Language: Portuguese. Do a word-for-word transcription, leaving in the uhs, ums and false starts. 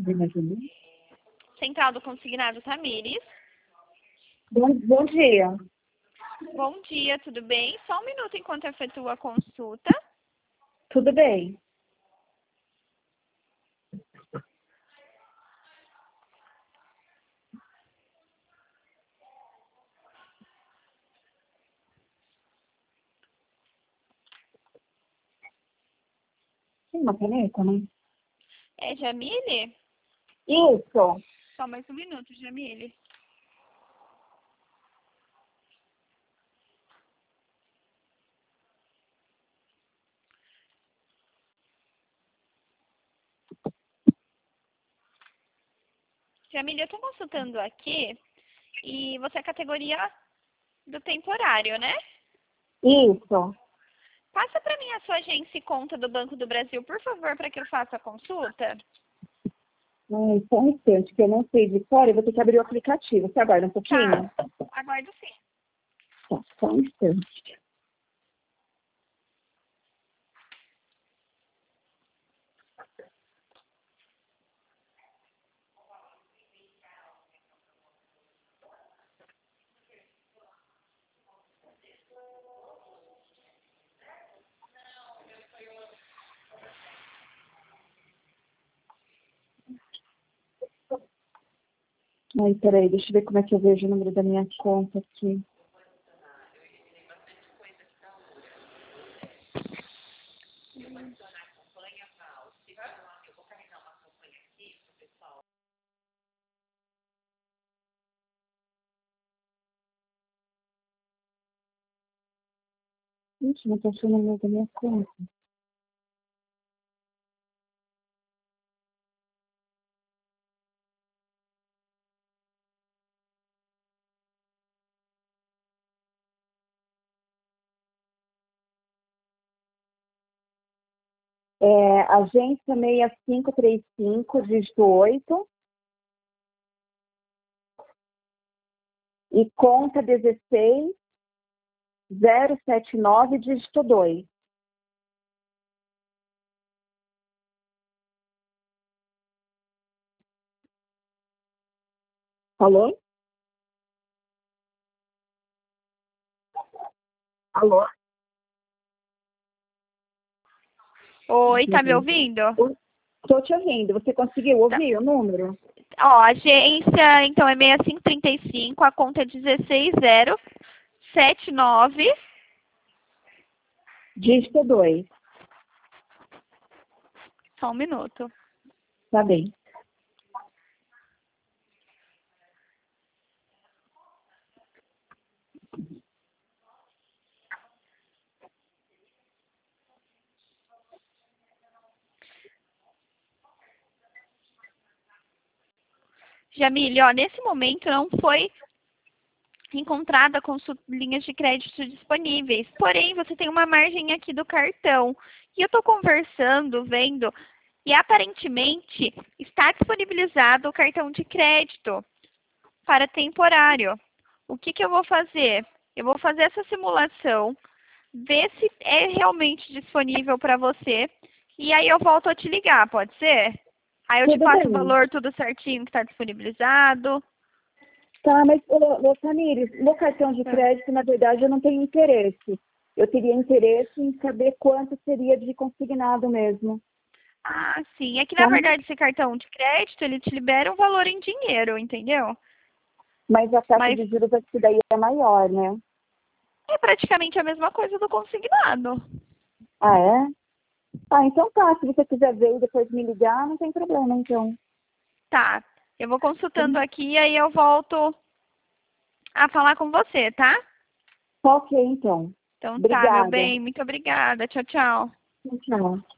Central do Consignado Tamires. Bom, bom dia. Bom dia, tudo bem? Só um minuto enquanto eu efetuo a consulta. Tudo bem. Tem uma caneta, né? É Jamile? Isso. Só mais um minuto, Jamile. Jamile, eu estou consultando aqui e você é a categoria do temporário, né? Isso. Passa para mim a sua agência e conta do Banco do Brasil, por favor, para que eu faça a consulta. Ai, só um instante, que eu não sei de fora, eu vou ter que abrir o aplicativo. Você aguarda um pouquinho? Tá, aguardo sim. Tá, só um instante. Ai, peraí, deixa eu ver como é que eu vejo o número da minha conta aqui. Gente, não tô achando o número da minha conta. É, agência seis cinco três cinco, dígito oito. E conta dezesseis zero sete nove, dígito dois. Alô? Alô? Oi, tá me ouvindo? Estou te ouvindo. Você conseguiu Tá. ouvir o número? Ó, a agência, então, é seis cinco três cinco, a conta é dezesseis zero sete nove. Dígito dois. Só um minuto. Tá bem. Jamile, ó, nesse momento não foi encontrada com su- linhas de crédito disponíveis. Porém, você tem uma margem aqui do cartão. E eu estou conversando, vendo, e aparentemente está disponibilizado o cartão de crédito para temporário. O que, que eu vou fazer? Eu vou fazer essa simulação, ver se é realmente disponível para você, e aí eu volto a te ligar, pode ser? Aí eu te Tudo passo o bem. valor tudo certinho que está disponibilizado. Tá, mas, ô, ô Tamires, no cartão de Tá. crédito, na verdade, eu não tenho interesse. Eu teria interesse em saber quanto seria de consignado mesmo. Ah, sim. É que, na Tá? verdade, esse cartão de crédito, ele te libera um valor em dinheiro, entendeu? Mas a taxa Mas de juros aqui daí é maior, né? é praticamente a mesma coisa do consignado. Ah, é? Ah, então tá. Se você quiser ver e depois me ligar, não tem problema, então. Tá. Eu vou consultando aqui e aí eu volto a falar com você, tá? Ok, então. Então tá, meu Obrigada. bem. Muito obrigada. Tchau, tchau. Tchau.